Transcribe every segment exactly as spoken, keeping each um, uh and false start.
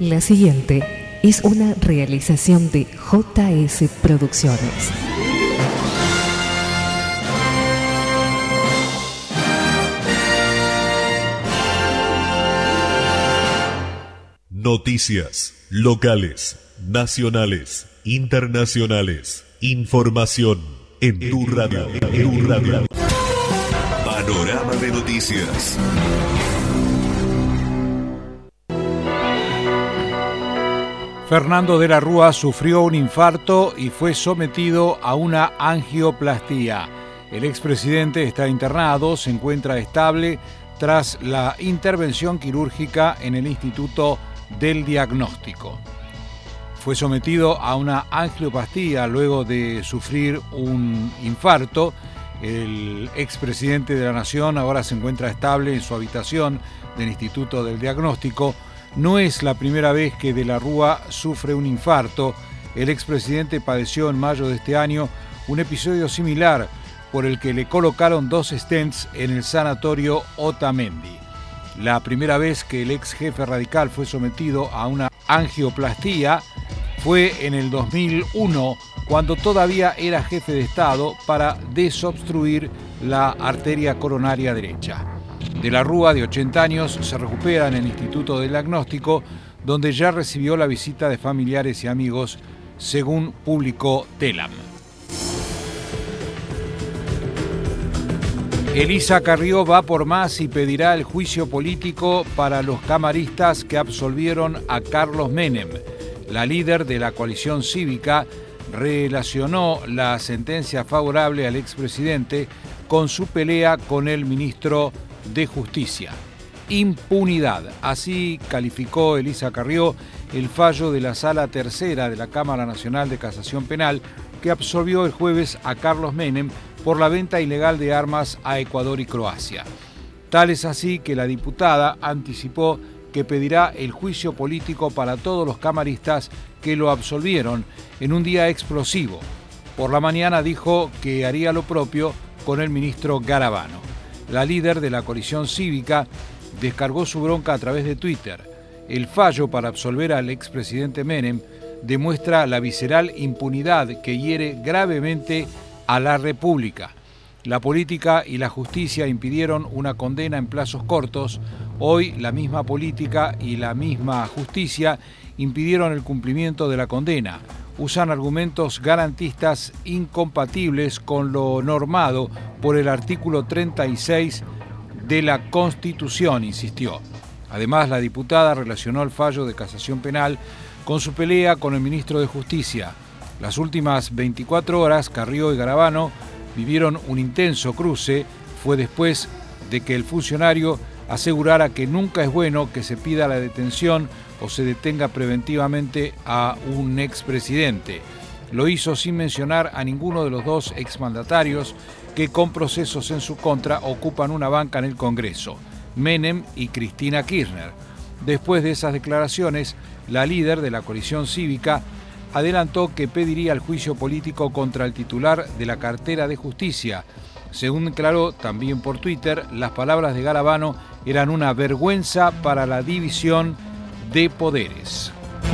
La siguiente es una realización de J S Producciones. Noticias locales, nacionales, internacionales. Información en tu radio. En tu radio. Panorama de noticias. Fernando de la Rúa sufrió un infarto y fue sometido a una angioplastía. El expresidente está internado, se encuentra estable tras la intervención quirúrgica en el Instituto del Diagnóstico. Fue sometido a una angioplastía luego de sufrir un infarto. El expresidente de la Nación ahora se encuentra estable en su habitación del Instituto del Diagnóstico. No es la primera vez que de la Rúa sufre un infarto. El expresidente padeció en mayo de este año un episodio similar por el que le colocaron dos stents en el sanatorio Otamendi. La primera vez que el ex jefe radical fue sometido a una angioplastía fue en el dos mil uno, cuando todavía era jefe de Estado, para desobstruir la arteria coronaria derecha. De la Rúa, de ochenta años, se recupera en el Instituto del Diagnóstico, donde ya recibió la visita de familiares y amigos, según publicó Telam. Elisa Carrió va por más y pedirá el juicio político para los camaristas que absolvieron a Carlos Menem. La líder de la coalición cívica relacionó la sentencia favorable al expresidente con su pelea con el ministro de Justicia. Impunidad. Así calificó Elisa Carrió el fallo de la Sala Tercera de la Cámara Nacional de Casación Penal que absolvió el jueves a Carlos Menem por la venta ilegal de armas a Ecuador y Croacia. Tal es así que la diputada anticipó que pedirá el juicio político para todos los camaristas que lo absolvieron en un día explosivo. Por la mañana dijo que haría lo propio con el ministro Garabano. La líder de la coalición cívica descargó su bronca a través de Twitter. El fallo para absolver al expresidente Menem demuestra la visceral impunidad que hiere gravemente a la República. La política y la justicia impidieron una condena en plazos cortos. Hoy la misma política y la misma justicia impidieron el cumplimiento de la condena. Usan argumentos garantistas incompatibles con lo normado por el artículo treinta y seis de la Constitución, insistió. Además, la diputada relacionó el fallo de casación penal con su pelea con el ministro de Justicia. Las últimas veinticuatro horas, Carrió y Garabano vivieron un intenso cruce. Fue después de que el funcionario asegurara que nunca es bueno que se pida la detención o se detenga preventivamente a un expresidente. Lo hizo sin mencionar a ninguno de los dos exmandatarios que con procesos en su contra ocupan una banca en el Congreso, Menem y Cristina Kirchner. Después de esas declaraciones, la líder de la coalición cívica adelantó que pediría el juicio político contra el titular de la cartera de Justicia. Según declaró también por Twitter, las palabras de Garabano eran una vergüenza para la división de poderes.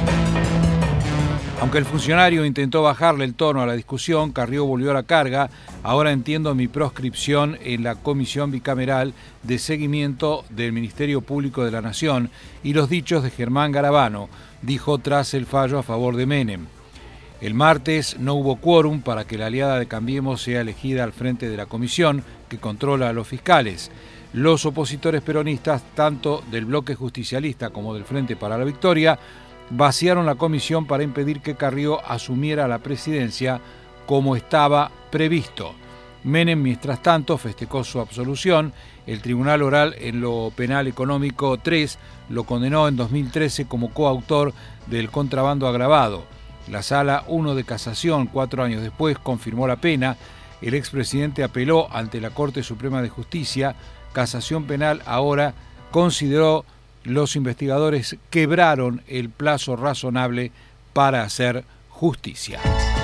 Aunque el funcionario intentó bajarle el tono a la discusión, Carrió volvió a la carga. Ahora entiendo mi proscripción en la Comisión Bicameral de Seguimiento del Ministerio Público de la Nación y los dichos de Germán Garabano, dijo tras el fallo a favor de Menem. El martes no hubo quórum para que la aliada de Cambiemos sea elegida al frente de la comisión que controla a los fiscales. Los opositores peronistas, tanto del bloque justicialista como del Frente para la Victoria, vaciaron la comisión para impedir que Carrió asumiera la presidencia como estaba previsto. Menem, mientras tanto, festejó su absolución. El Tribunal Oral en lo Penal Económico tres lo condenó en dos mil trece como coautor del contrabando agravado. La Sala uno de Casación, cuatro años después, confirmó la pena. El expresidente apeló ante la Corte Suprema de Justicia. Casación Penal ahora consideró los investigadores quebraron el plazo razonable para hacer justicia.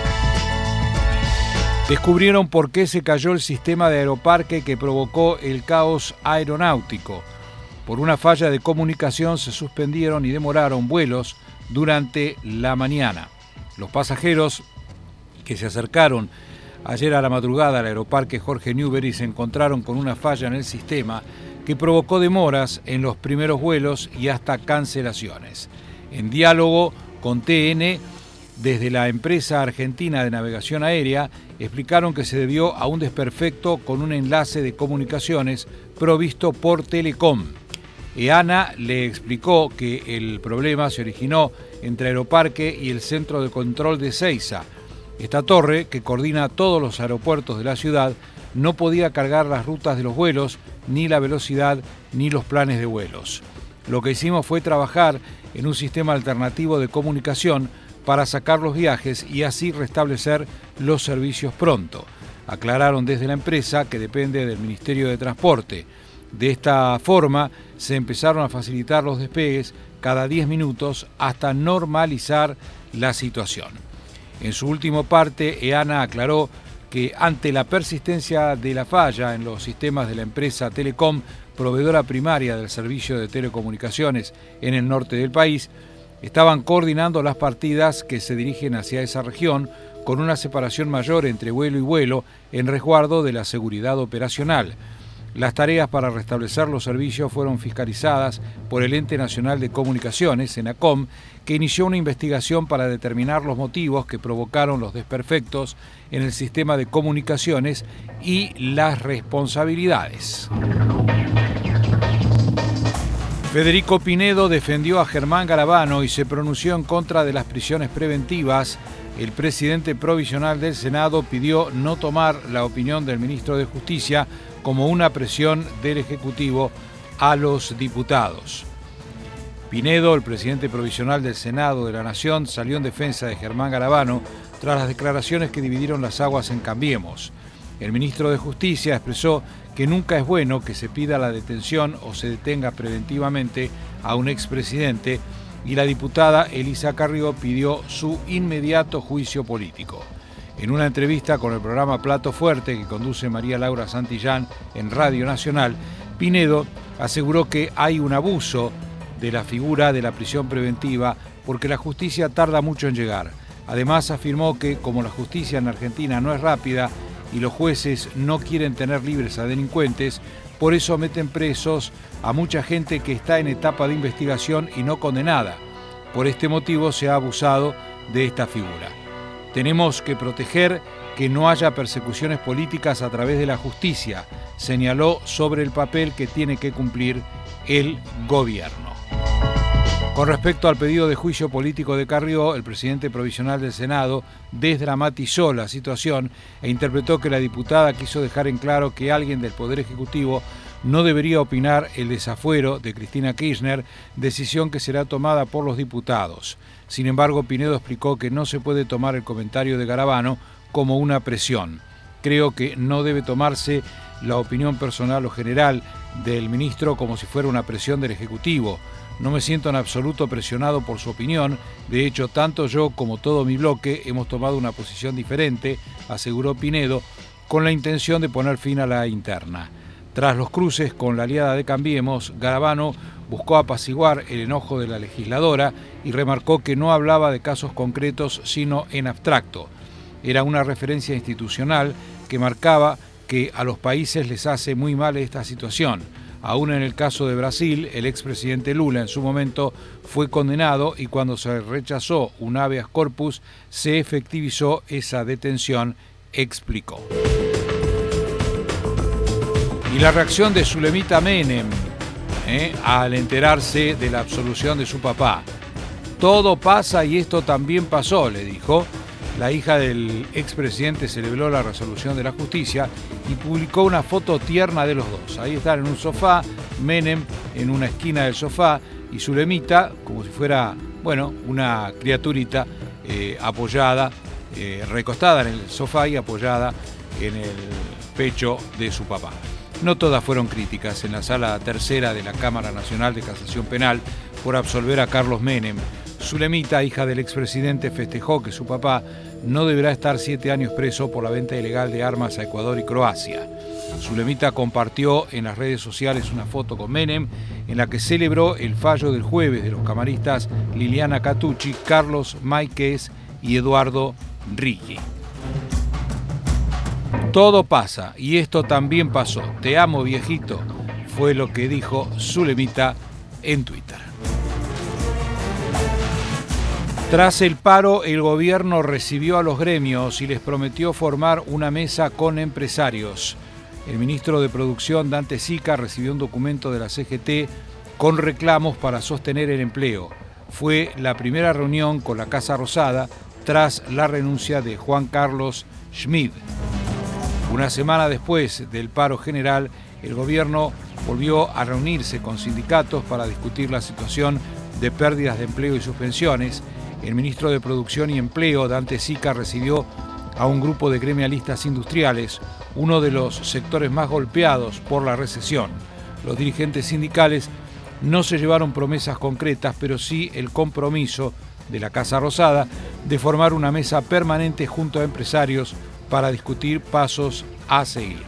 Descubrieron por qué se cayó el sistema de aeroparque que provocó el caos aeronáutico. Por una falla de comunicación se suspendieron y demoraron vuelos durante la mañana. Los pasajeros que se acercaron ayer a la madrugada al aeroparque Jorge Newbery se encontraron con una falla en el sistema que provocó demoras en los primeros vuelos y hasta cancelaciones. En diálogo con T N, desde la empresa argentina de navegación aérea, explicaron que se debió a un desperfecto con un enlace de comunicaciones provisto por Telecom. EANA le explicó que el problema se originó entre Aeroparque y el Centro de Control de Ezeiza. Esta torre, que coordina todos los aeropuertos de la ciudad, no podía cargar las rutas de los vuelos, ni la velocidad, ni los planes de vuelos. Lo que hicimos fue trabajar en un sistema alternativo de comunicación para sacar los viajes y así restablecer los servicios pronto. Aclararon desde la empresa, que depende del Ministerio de Transporte. De esta forma se empezaron a facilitar los despegues cada diez minutos hasta normalizar la situación. En su último parte, EANA aclaró que ante la persistencia de la falla en los sistemas de la empresa Telecom, proveedora primaria del servicio de telecomunicaciones en el norte del país, estaban coordinando las partidas que se dirigen hacia esa región con una separación mayor entre vuelo y vuelo en resguardo de la seguridad operacional. Las tareas para restablecer los servicios fueron fiscalizadas por el Ente Nacional de Comunicaciones, ENACOM, que inició una investigación para determinar los motivos que provocaron los desperfectos en el sistema de comunicaciones y las responsabilidades. Federico Pinedo defendió a Germán Garabano y se pronunció en contra de las prisiones preventivas. El presidente provisional del Senado pidió no tomar la opinión del ministro de Justicia como una presión del Ejecutivo a los diputados. Pinedo, el presidente provisional del Senado de la Nación, salió en defensa de Germán Garabano tras las declaraciones que dividieron las aguas en Cambiemos. El ministro de Justicia expresó que nunca es bueno que se pida la detención o se detenga preventivamente a un expresidente, y la diputada Elisa Carrió pidió su inmediato juicio político. En una entrevista con el programa Plato Fuerte, que conduce María Laura Santillán en Radio Nacional, Pinedo aseguró que hay un abuso de la figura de la prisión preventiva porque la justicia tarda mucho en llegar. Además, afirmó que como la justicia en Argentina no es rápida y los jueces no quieren tener libres a delincuentes, por eso meten presos a mucha gente que está en etapa de investigación y no condenada. Por este motivo se ha abusado de esta figura. Tenemos que proteger que no haya persecuciones políticas a través de la justicia, señaló sobre el papel que tiene que cumplir el gobierno. Con respecto al pedido de juicio político de Carrió, el presidente provisional del Senado desdramatizó la situación e interpretó que la diputada quiso dejar en claro que alguien del Poder Ejecutivo no debería opinar el desafuero de Cristina Kirchner, decisión que será tomada por los diputados. Sin embargo, Pinedo explicó que no se puede tomar el comentario de Garabano como una presión. Creo que no debe tomarse la opinión personal o general del ministro como si fuera una presión del Ejecutivo. No me siento en absoluto presionado por su opinión. De hecho, tanto yo como todo mi bloque hemos tomado una posición diferente, aseguró Pinedo, con la intención de poner fin a la interna. Tras los cruces con la aliada de Cambiemos, Garabano buscó apaciguar el enojo de la legisladora y remarcó que no hablaba de casos concretos, sino en abstracto. Era una referencia institucional que marcaba que a los países les hace muy mal esta situación. Aún en el caso de Brasil, el expresidente Lula en su momento fue condenado y cuando se rechazó un habeas corpus se efectivizó esa detención, explicó. Y la reacción de Zulemita Menem eh, al enterarse de la absolución de su papá. Todo pasa y esto también pasó, le dijo. La hija del expresidente celebró la resolución de la justicia y publicó una foto tierna de los dos. Ahí están en un sofá, Menem en una esquina del sofá y Zulemita, como si fuera, bueno, una criaturita eh, apoyada, eh, recostada en el sofá y apoyada en el pecho de su papá. No todas fueron críticas en la sala tercera de la Cámara Nacional de Casación Penal por absolver a Carlos Menem. Zulemita, hija del expresidente, festejó que su papá no deberá estar siete años preso por la venta ilegal de armas a Ecuador y Croacia. Zulemita compartió en las redes sociales una foto con Menem en la que celebró el fallo del jueves de los camaristas Liliana Catucci, Carlos Máiquez y Eduardo Riggi. Todo pasa y esto también pasó. Te amo, viejito, fue lo que dijo Zulemita en Twitter. Tras el paro, el gobierno recibió a los gremios y les prometió formar una mesa con empresarios. El ministro de Producción, Dante Sica, recibió un documento de la C G T con reclamos para sostener el empleo. Fue la primera reunión con la Casa Rosada tras la renuncia de Juan Carlos Schmid. Una semana después del paro general, el gobierno volvió a reunirse con sindicatos para discutir la situación de pérdidas de empleo y suspensiones. El ministro de Producción y Empleo, Dante Sica, recibió a un grupo de gremialistas industriales, uno de los sectores más golpeados por la recesión. Los dirigentes sindicales no se llevaron promesas concretas, pero sí el compromiso de la Casa Rosada de formar una mesa permanente junto a empresarios para discutir pasos a seguir.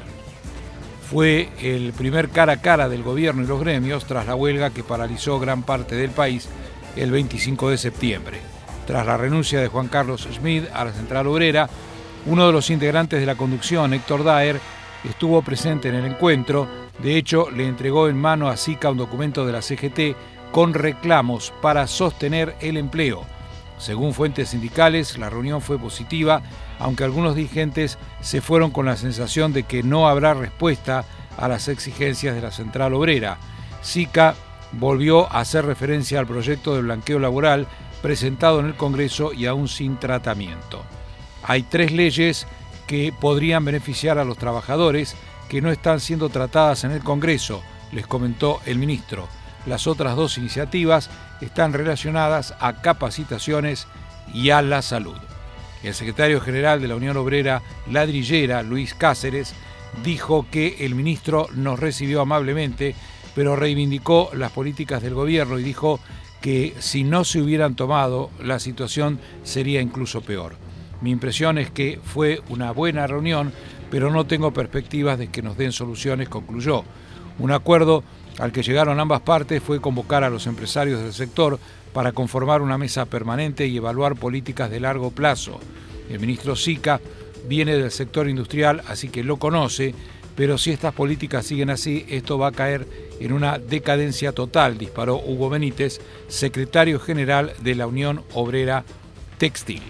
Fue el primer cara a cara del gobierno y los gremios tras la huelga que paralizó gran parte del país el veinticinco de septiembre. Tras la renuncia de Juan Carlos Schmid a la Central Obrera, uno de los integrantes de la conducción, Héctor Daer, estuvo presente en el encuentro. De hecho, le entregó en mano a Sica un documento de la C G T con reclamos para sostener el empleo. Según fuentes sindicales, la reunión fue positiva, aunque algunos dirigentes se fueron con la sensación de que no habrá respuesta a las exigencias de la Central Obrera. Sica volvió a hacer referencia al proyecto de blanqueo laboral presentado en el Congreso y aún sin tratamiento. Hay tres leyes que podrían beneficiar a los trabajadores que no están siendo tratadas en el Congreso, les comentó el ministro. Las otras dos iniciativas están relacionadas a capacitaciones y a la salud. El secretario general de la Unión Obrera Ladrillera, Luis Cáceres, dijo que el ministro nos recibió amablemente, pero reivindicó las políticas del gobierno y dijo que si no se hubieran tomado, la situación sería incluso peor. Mi impresión es que fue una buena reunión, pero no tengo perspectivas de que nos den soluciones, concluyó. Un acuerdo al que llegaron ambas partes fue convocar a los empresarios del sector para conformar una mesa permanente y evaluar políticas de largo plazo. El ministro Sica viene del sector industrial, así que lo conoce, pero si estas políticas siguen así, esto va a caer en una decadencia total, disparó Hugo Benítez, secretario general de la Unión Obrera Textil.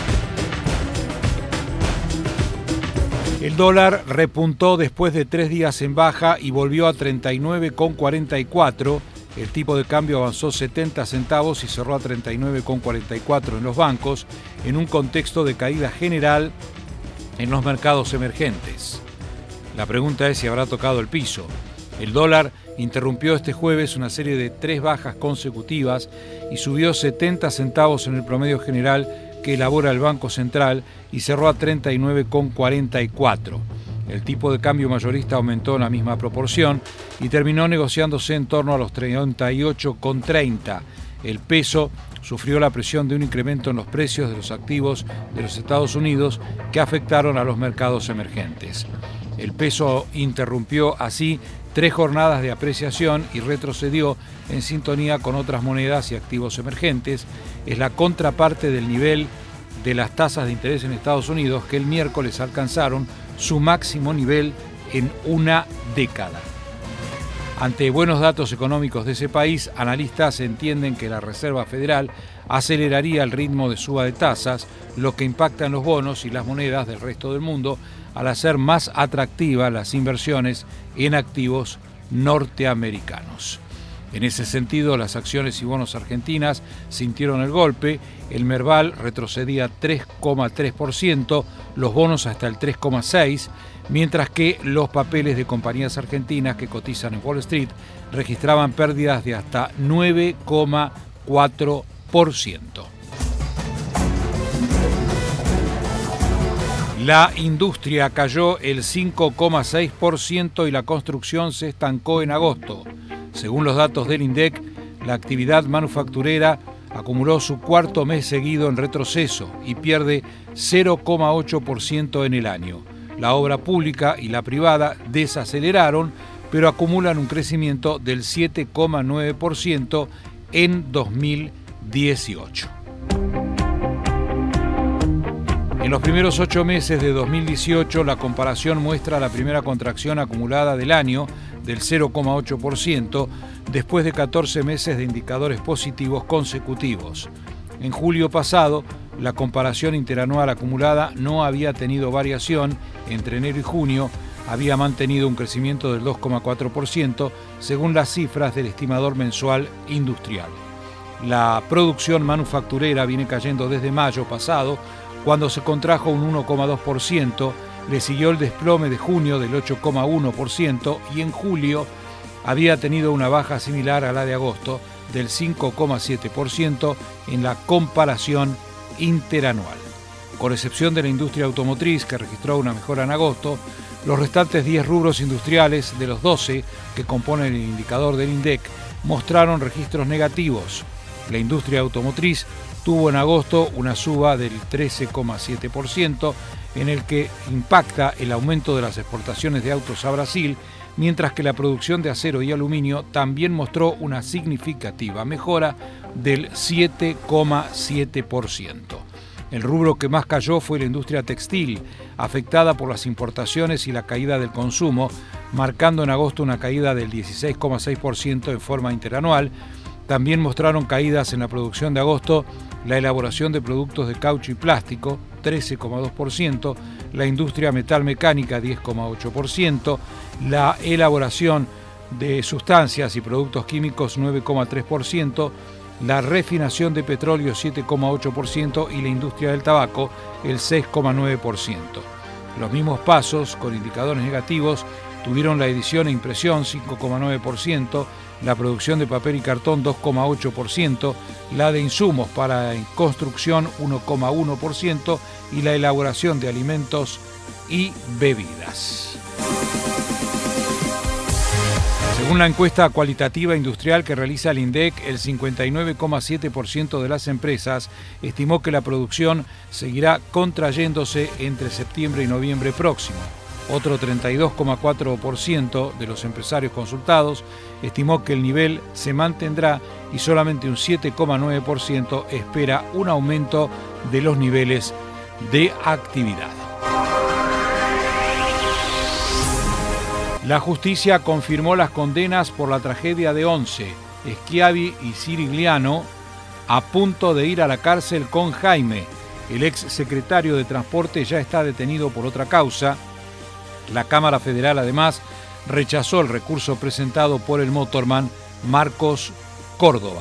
El dólar repuntó después de tres días en baja y volvió a treinta y nueve con cuarenta y cuatro. El tipo de cambio avanzó setenta centavos y cerró a treinta y nueve con cuarenta y cuatro en los bancos, en un contexto de caída general en los mercados emergentes. La pregunta es si habrá tocado el piso. El dólar interrumpió este jueves una serie de tres bajas consecutivas y subió setenta centavos en el promedio general que elabora el Banco Central y cerró a treinta y nueve con cuarenta y cuatro. El tipo de cambio mayorista aumentó en la misma proporción y terminó negociándose en torno a los treinta y ocho con treinta. El peso sufrió la presión de un incremento en los precios de los activos de los Estados Unidos que afectaron a los mercados emergentes. El peso interrumpió así tres jornadas de apreciación y retrocedió en sintonía con otras monedas y activos emergentes. Es la contraparte del nivel de las tasas de interés en Estados Unidos, que el miércoles alcanzaron su máximo nivel en una década. Ante buenos datos económicos de ese país, analistas entienden que la Reserva Federal aceleraría el ritmo de suba de tasas, lo que impacta en los bonos y las monedas del resto del mundo al hacer más atractivas las inversiones en activos norteamericanos. En ese sentido, las acciones y bonos argentinas sintieron el golpe. El Merval retrocedía tres coma tres por ciento, los bonos hasta el tres coma seis por ciento, mientras que los papeles de compañías argentinas que cotizan en Wall Street registraban pérdidas de hasta nueve coma cuatro por ciento. La industria cayó el cinco coma seis por ciento y la construcción se estancó en agosto. Según los datos del INDEC, la actividad manufacturera acumuló su cuarto mes seguido en retroceso y pierde cero coma ocho por ciento en el año. La obra pública y la privada desaceleraron, pero acumulan un crecimiento del siete coma nueve por ciento en dos mil dieciocho. En los primeros ocho meses de dos mil dieciocho, la comparación muestra la primera contracción acumulada del año del cero coma ocho por ciento, después de catorce meses de indicadores positivos consecutivos. En julio pasado, la comparación interanual acumulada no había tenido variación. Entre enero y junio había mantenido un crecimiento del dos coma cuatro por ciento, según las cifras del estimador mensual industrial. La producción manufacturera viene cayendo desde mayo pasado, cuando se contrajo un uno coma dos por ciento, le siguió el desplome de junio del ocho coma uno por ciento y en julio había tenido una baja similar a la de agosto del cinco coma siete por ciento en la comparación interanual. Con excepción de la industria automotriz, que registró una mejora en agosto, los restantes diez rubros industriales de los doce que componen el indicador del INDEC mostraron registros negativos. La industria automotriz tuvo en agosto una suba del trece coma siete por ciento, en el que impacta el aumento de las exportaciones de autos a Brasil, mientras que la producción de acero y aluminio también mostró una significativa mejora del siete coma siete por ciento. El rubro que más cayó fue la industria textil, afectada por las importaciones y la caída del consumo, marcando en agosto una caída del dieciséis coma seis por ciento en forma interanual. También mostraron caídas en la producción de agosto la elaboración de productos de caucho y plástico, trece coma dos por ciento, la industria metalmecánica, diez coma ocho por ciento, la elaboración de sustancias y productos químicos, nueve coma tres por ciento, la refinación de petróleo, siete coma ocho por ciento y la industria del tabaco, el seis coma nueve por ciento. Los mismos pasos, con indicadores negativos, tuvieron la edición e impresión, cinco coma nueve por ciento, la producción de papel y cartón, dos coma ocho por ciento, la de insumos para construcción, uno coma uno por ciento y la elaboración de alimentos y bebidas. Según la encuesta cualitativa industrial que realiza el INDEC, el cincuenta y nueve coma siete por ciento de las empresas estimó que la producción seguirá contrayéndose entre septiembre y noviembre próximo. Otro treinta y dos coma cuatro por ciento de los empresarios consultados estimó que el nivel se mantendrá y solamente un siete coma nueve por ciento espera un aumento de los niveles de actividad. La justicia confirmó las condenas por la tragedia de Once. Schiavi y Cirigliano a punto de ir a la cárcel con Jaime. El ex secretario de Transporte ya está detenido por otra causa. La Cámara Federal, además, rechazó el recurso presentado por el motorman Marcos Córdoba.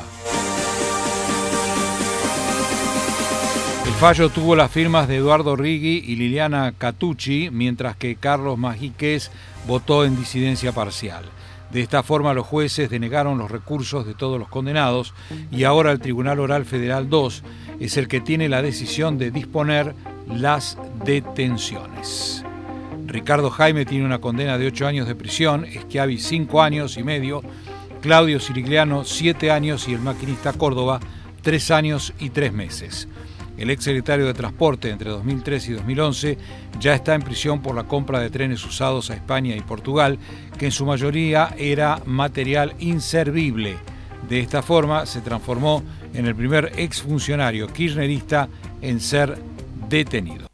El fallo tuvo las firmas de Eduardo Righi y Liliana Catucci, mientras que Carlos Majíquez votó en disidencia parcial. De esta forma, los jueces denegaron los recursos de todos los condenados y ahora el Tribunal Oral Federal dos es el que tiene la decisión de disponer las detenciones. Ricardo Jaime tiene una condena de ocho años de prisión, Schiavi cinco años y medio, Claudio Cirigliano siete años y el maquinista Córdoba tres años y tres meses. El exsecretario de Transporte entre dos mil tres y dos mil once ya está en prisión por la compra de trenes usados a España y Portugal, que en su mayoría era material inservible. De esta forma se transformó en el primer exfuncionario kirchnerista en ser detenido.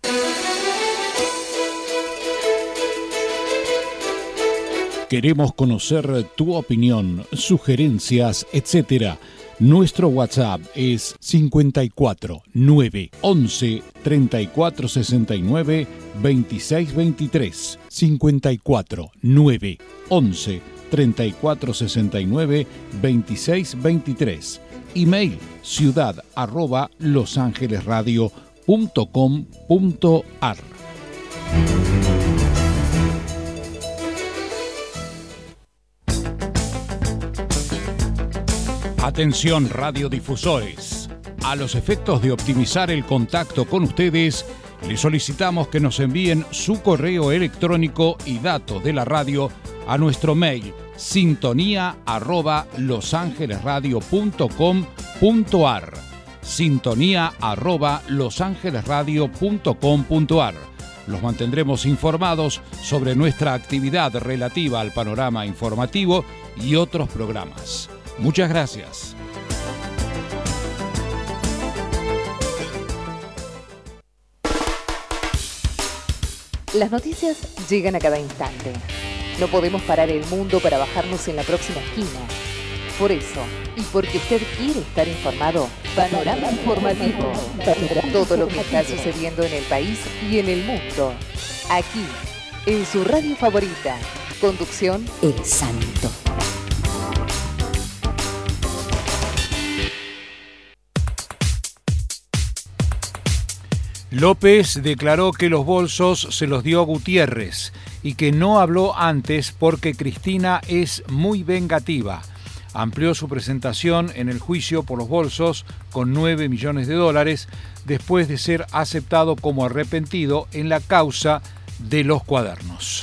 Queremos conocer tu opinión, sugerencias, etcétera. Nuestro WhatsApp es cincuenta y cuatro, nueve, once, treinta y cuatro sesenta y nueve, veintiséis veintitrés. cincuenta y cuatro, nueve, once, treinta y cuatro sesenta y nueve, veintiséis veintitrés. Email ciudad arroba losangelesradio punto com punto ar. Atención radiodifusores. A los efectos de optimizar el contacto con ustedes, les solicitamos que nos envíen su correo electrónico y datos de la radio a nuestro mail sintonía arroba losangelesradio punto com punto ar. Sintonía arroba losangelesradio punto com punto ar. Los mantendremos informados sobre nuestra actividad relativa al panorama informativo y otros programas. Muchas gracias. Las noticias llegan a cada instante. No podemos parar el mundo para bajarnos en la próxima esquina. Por eso, y porque usted quiere estar informado, Panorama Informativo. Todo lo que está sucediendo en el país y en el mundo. Aquí, en su radio favorita. Conducción El Santo. López declaró que los bolsos se los dio Gutiérrez y que no habló antes porque Cristina es muy vengativa. Amplió su presentación en el juicio por los bolsos con nueve millones de dólares después de ser aceptado como arrepentido en la causa de los cuadernos.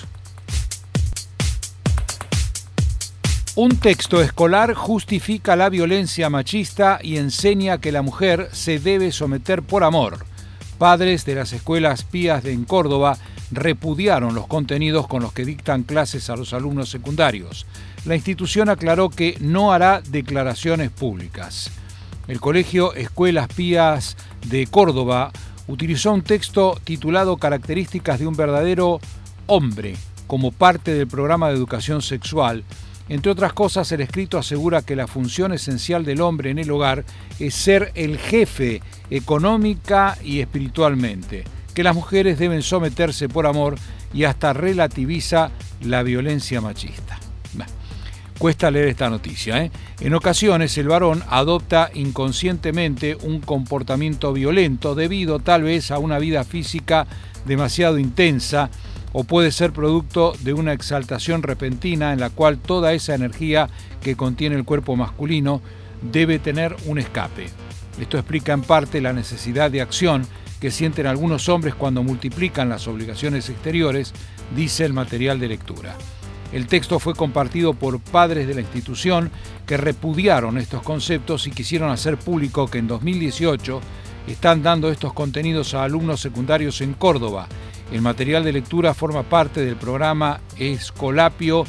Un texto escolar justifica la violencia machista y enseña que la mujer se debe someter por amor. Padres de las escuelas pías de en Córdoba repudiaron los contenidos con los que dictan clases a los alumnos secundarios. La institución aclaró que no hará declaraciones públicas. El Colegio Escuelas Pías de Córdoba utilizó un texto titulado Características de un verdadero hombre como parte del programa de educación sexual. Entre otras cosas, el escrito asegura que la función esencial del hombre en el hogar es ser el jefe económica y espiritualmente, que las mujeres deben someterse por amor y hasta relativiza la violencia machista. Bueno, cuesta leer esta noticia, ¿eh? En ocasiones el varón adopta inconscientemente un comportamiento violento debido tal vez a una vida física demasiado intensa, o puede ser producto de una exaltación repentina en la cual toda esa energía que contiene el cuerpo masculino debe tener un escape. Esto explica en parte la necesidad de acción que sienten algunos hombres cuando multiplican las obligaciones exteriores, dice el material de lectura. El texto fue compartido por padres de la institución que repudiaron estos conceptos y quisieron hacer público que en dos mil dieciocho están dando estos contenidos a alumnos secundarios en Córdoba. El material de lectura forma parte del programa Escolapio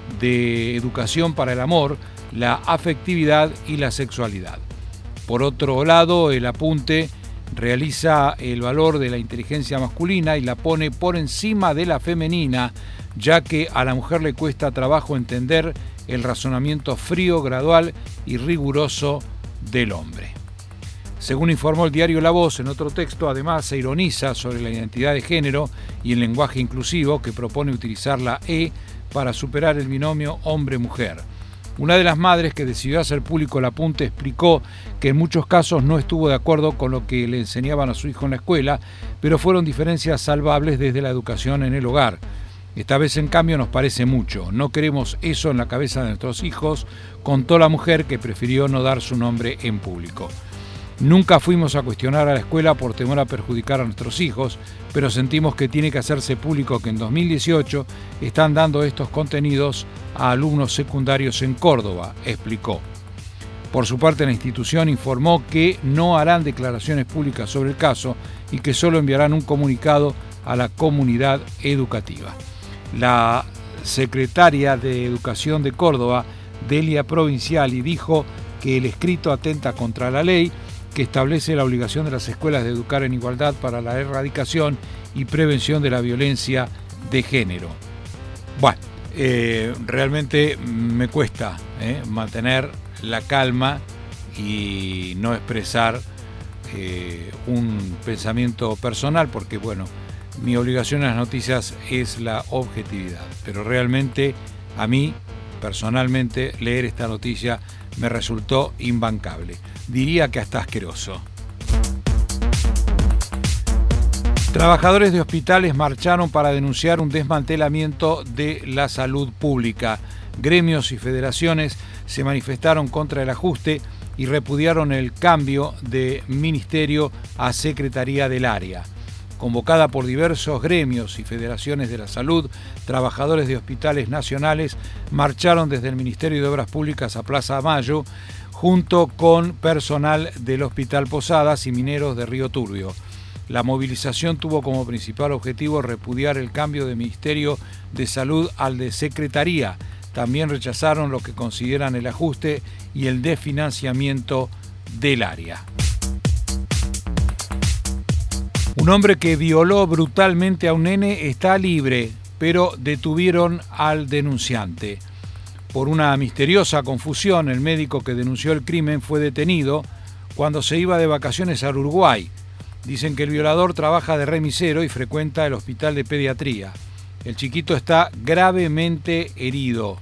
de Educación para el Amor, la Afectividad y la Sexualidad. Por otro lado, el apunte realiza el valor de la inteligencia masculina y la pone por encima de la femenina, ya que a la mujer le cuesta trabajo entender el razonamiento frío, gradual y riguroso del hombre. Según informó el diario La Voz, en otro texto además se ironiza sobre la identidad de género y el lenguaje inclusivo que propone utilizar la E para superar el binomio hombre-mujer. Una de las madres que decidió hacer público el apunte explicó que en muchos casos no estuvo de acuerdo con lo que le enseñaban a su hijo en la escuela, pero fueron diferencias salvables desde la educación en el hogar. Esta vez, en cambio, nos parece mucho. No queremos eso en la cabeza de nuestros hijos, contó la mujer que prefirió no dar su nombre en público. Nunca fuimos a cuestionar a la escuela por temor a perjudicar a nuestros hijos, pero sentimos que tiene que hacerse público que en dos mil dieciocho están dando estos contenidos a alumnos secundarios en Córdoba, explicó. Por su parte, la institución informó que no harán declaraciones públicas sobre el caso y que solo enviarán un comunicado a la comunidad educativa. La secretaria de Educación de Córdoba, Delia Provinciali, dijo que el escrito atenta contra la ley que establece la obligación de las escuelas de educar en igualdad para la erradicación y prevención de la violencia de género. Bueno, eh, realmente me cuesta eh, mantener la calma y no expresar eh, un pensamiento personal, porque bueno, mi obligación en las noticias es la objetividad, pero realmente a mí, personalmente, leer esta noticia me resultó imbancable. Diría que hasta asqueroso. Trabajadores de hospitales marcharon para denunciar un desmantelamiento de la salud pública. Gremios y federaciones se manifestaron contra el ajuste y repudiaron el cambio de ministerio a Secretaría del Área. Convocada por diversos gremios y federaciones de la salud, trabajadores de hospitales nacionales marcharon desde el Ministerio de Obras Públicas a Plaza Mayo, junto con personal del Hospital Posadas y mineros de Río Turbio. La movilización tuvo como principal objetivo repudiar el cambio de Ministerio de Salud al de Secretaría. También rechazaron lo que consideran el ajuste y el desfinanciamiento del área. Un hombre que violó brutalmente a un nene está libre, pero detuvieron al denunciante. Por una misteriosa confusión, el médico que denunció el crimen fue detenido cuando se iba de vacaciones al Uruguay. Dicen que el violador trabaja de remisero y frecuenta el hospital de pediatría. El chiquito está gravemente herido.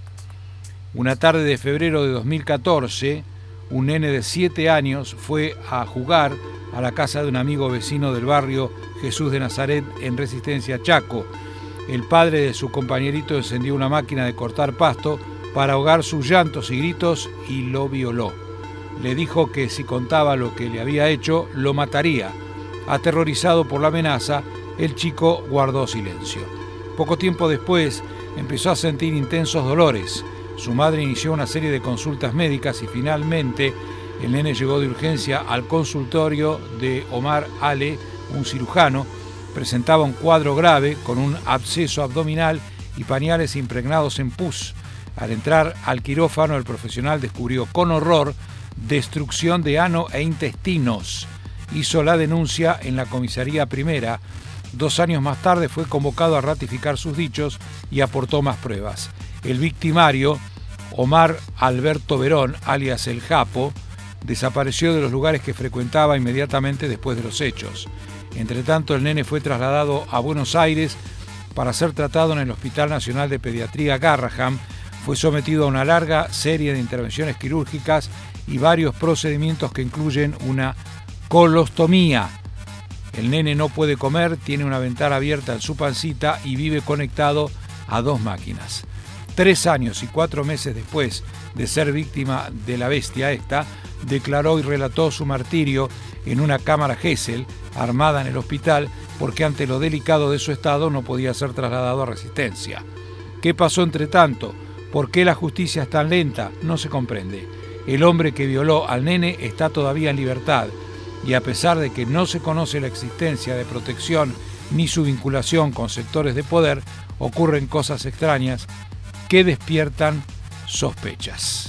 Una tarde de febrero de dos mil catorce, un nene de siete años fue a jugar a la casa de un amigo vecino del barrio Jesús de Nazaret en Resistencia, Chaco. El padre de su compañerito encendió una máquina de cortar pasto para ahogar sus llantos y gritos y lo violó. Le dijo que si contaba lo que le había hecho, lo mataría. Aterrorizado por la amenaza, el chico guardó silencio. Poco tiempo después, empezó a sentir intensos dolores. Su madre inició una serie de consultas médicas y finalmente el nene llegó de urgencia al consultorio de Omar Ale, un cirujano. Presentaba un cuadro grave con un absceso abdominal y pañales impregnados en pus. Al entrar al quirófano, el profesional descubrió con horror destrucción de ano e intestinos. Hizo la denuncia en la comisaría primera. Dos años más tarde fue convocado a ratificar sus dichos y aportó más pruebas. El victimario, Omar Alberto Verón, alias El Japo, desapareció de los lugares que frecuentaba inmediatamente después de los hechos. Entre tanto, el nene fue trasladado a Buenos Aires para ser tratado en el Hospital Nacional de Pediatría Garrahan. Fue sometido a una larga serie de intervenciones quirúrgicas y varios procedimientos que incluyen una colostomía. El nene no puede comer, tiene una ventana abierta en su pancita y vive conectado a dos máquinas. Tres años y cuatro meses después de ser víctima de la bestia esta, declaró y relató su martirio en una cámara Gesell armada en el hospital porque ante lo delicado de su estado no podía ser trasladado a Resistencia. ¿Qué pasó entre tanto? ¿Por qué la justicia es tan lenta? No se comprende. El hombre que violó al nene está todavía en libertad y a pesar de que no se conoce la existencia de protección ni su vinculación con sectores de poder, ocurren cosas extrañas que despiertan sospechas.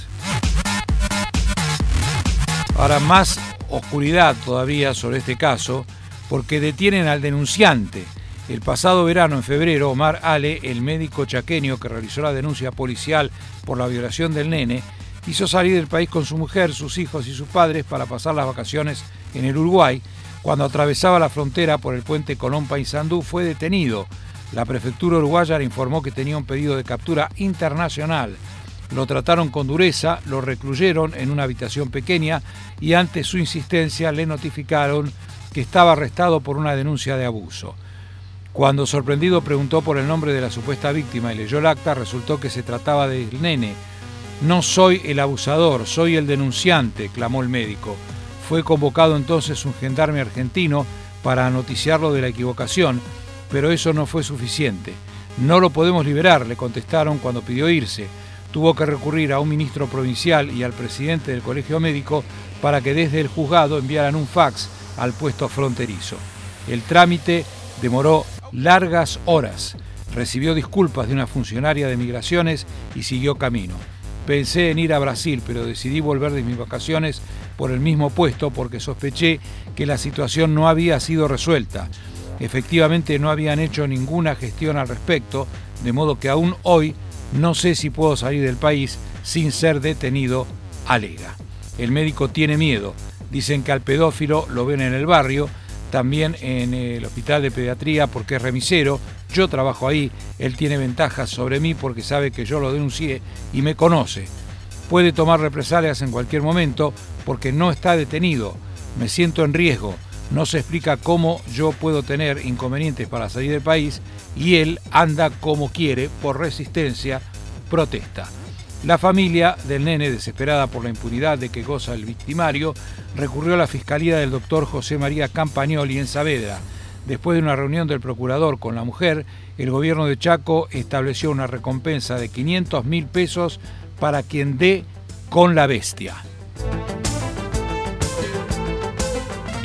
Ahora, más oscuridad todavía sobre este caso, porque detienen al denunciante. El pasado verano, en febrero, Omar Ale, el médico chaqueño que realizó la denuncia policial por la violación del nene, quiso salir del país con su mujer, sus hijos y sus padres para pasar las vacaciones en el Uruguay. Cuando atravesaba la frontera por el puente Colón-Paysandú fue detenido. La prefectura uruguaya le informó que tenía un pedido de captura internacional. Lo trataron con dureza, lo recluyeron en una habitación pequeña y ante su insistencia le notificaron que estaba arrestado por una denuncia de abuso. Cuando sorprendido preguntó por el nombre de la supuesta víctima y leyó el acta, resultó que se trataba del nene. «No soy el abusador, soy el denunciante», clamó el médico. Fue convocado entonces un gendarme argentino para noticiarlo de la equivocación, pero eso no fue suficiente. «No lo podemos liberar», le contestaron cuando pidió irse. Tuvo que recurrir a un ministro provincial y al presidente del colegio médico para que desde el juzgado enviaran un fax al puesto fronterizo. El trámite demoró largas horas. Recibió disculpas de una funcionaria de migraciones y siguió camino. Pensé en ir a Brasil, pero decidí volver de mis vacaciones por el mismo puesto porque sospeché que la situación no había sido resuelta. Efectivamente no habían hecho ninguna gestión al respecto, de modo que aún hoy no sé si puedo salir del país sin ser detenido, alega. El médico tiene miedo. Dicen que al pedófilo lo ven en el barrio, también en el hospital de pediatría porque es remisero. Yo trabajo ahí, él tiene ventajas sobre mí porque sabe que yo lo denuncié y me conoce. Puede tomar represalias en cualquier momento porque no está detenido. Me siento en riesgo. No se explica cómo yo puedo tener inconvenientes para salir del país y él anda como quiere por resistencia, protesta. La familia del nene, desesperada por la impunidad de que goza el victimario, recurrió a la Fiscalía del doctor José María Campagnoli en Saavedra. Después de una reunión del procurador con la mujer, el gobierno de Chaco estableció una recompensa de quinientos mil pesos para quien dé con la bestia.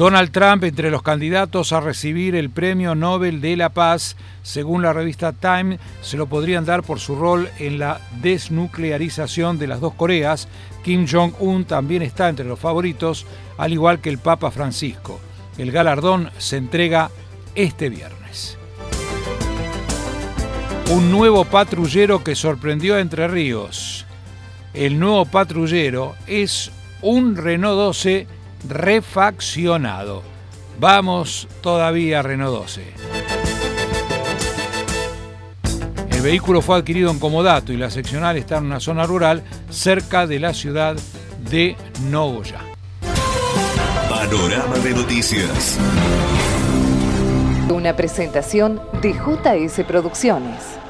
Donald Trump entre los candidatos a recibir el Premio Nobel de la Paz. Según la revista Time, se lo podrían dar por su rol en la desnuclearización de las dos Coreas. Kim Jong-un también está entre los favoritos, al igual que el Papa Francisco. El galardón se entrega este viernes. Un nuevo patrullero que sorprendió a Entre Ríos. El nuevo patrullero es un Renault doce refaccionado. Vamos todavía, Renault doce. El vehículo fue adquirido en Comodato y la seccional está en una zona rural cerca de la ciudad de Nogoyá. Panorama de noticias. Una presentación de J S Producciones.